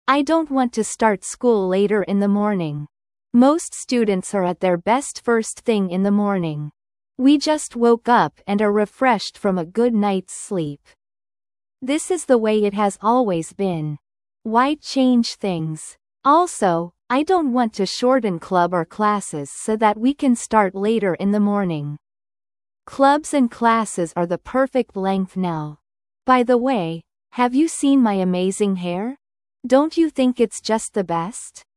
I don't want to start school later in the morning. Most students are at their best first thing in the morning. We just woke up and are refreshed from a good night's sleep. This is the way it has always been. Why change things? Also, I don't want to shorten club or classes so that we can start later in the morning. Clubs and classes are the perfect length now. By the way, have you seen my amazing hair? Don't you think it's just the best?